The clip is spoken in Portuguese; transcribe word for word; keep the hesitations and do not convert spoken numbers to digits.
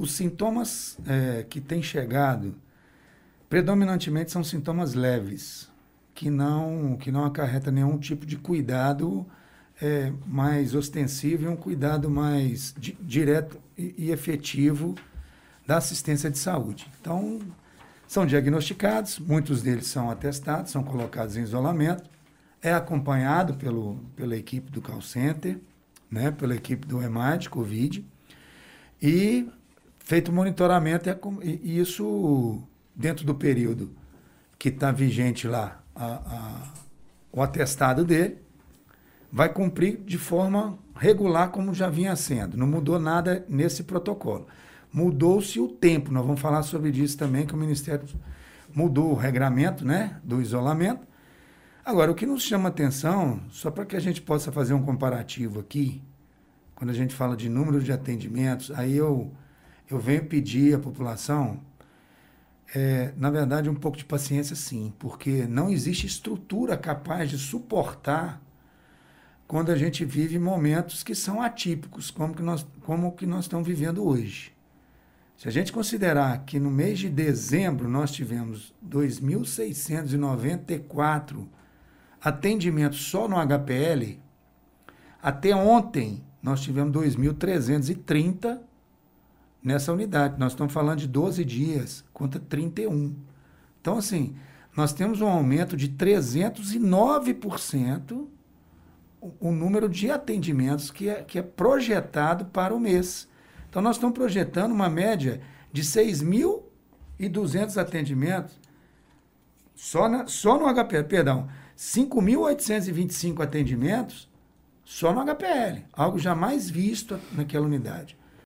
os sintomas é, que têm chegado, predominantemente são sintomas leves, que não, que não acarreta nenhum tipo de cuidado é, mais ostensivo e um cuidado mais di, direto e, e efetivo da assistência de saúde. Então, são diagnosticados, muitos deles são atestados, são colocados em isolamento, é acompanhado pelo, pela equipe do call center, né, pela equipe do EMAD, Covid, e feito o monitoramento, e isso dentro do período que está vigente lá, a, a, o atestado dele, vai cumprir de forma regular como já vinha sendo. Não mudou nada nesse protocolo. Mudou-se o tempo, nós vamos falar sobre isso também, que o Ministério mudou o regramento, né, do isolamento. Agora, o que nos chama atenção, só para que a gente possa fazer um comparativo aqui, quando a gente fala de número de atendimentos, aí eu, eu venho pedir à população, é, na verdade, um pouco de paciência, sim, porque não existe estrutura capaz de suportar quando a gente vive momentos que são atípicos, como que nós, como que nós estamos vivendo hoje. Se a gente considerar que no mês de dezembro nós tivemos dois mil seiscentos e noventa e quatro atendimentos só no H P L, até ontem nós tivemos dois mil trezentos e trinta nessa unidade. Nós estamos falando de doze dias contra trinta e um. Então, assim, nós temos um aumento de trezentos e nove por cento o, o número de atendimentos que é, que é projetado para o mês. Então, nós estamos projetando uma média de seis mil e duzentos atendimentos só, na, só no H P L, perdão, cinco mil oitocentos e vinte e cinco atendimentos só no H P L, algo jamais visto naquela unidade.